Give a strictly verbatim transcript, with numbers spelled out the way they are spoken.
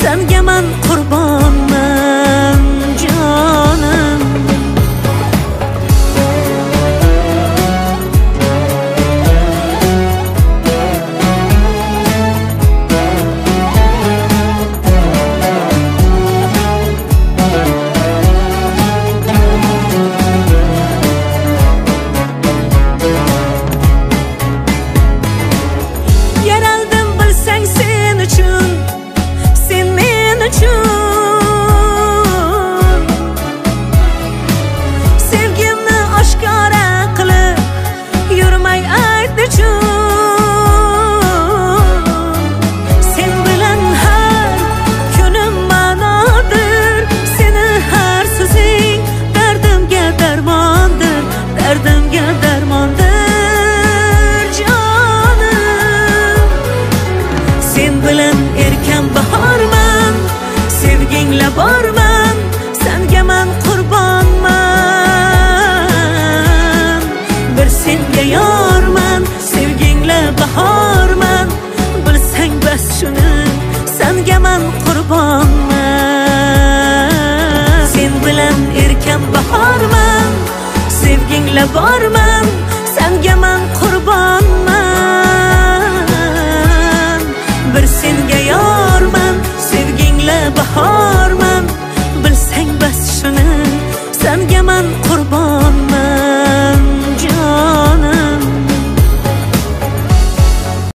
senga men qurbonman jonim. Borman, senga men qurbonman. Bir senga yorman, sevgingla bahorman. Bilsang bas shuni, senga men qurbonman. Sen bilan erkan bahorman, sevgingla borman. Senga men qurbonman. Bir senga yorman, sevgingla bahorman. Bilsang bas shuni, senga men qurbon.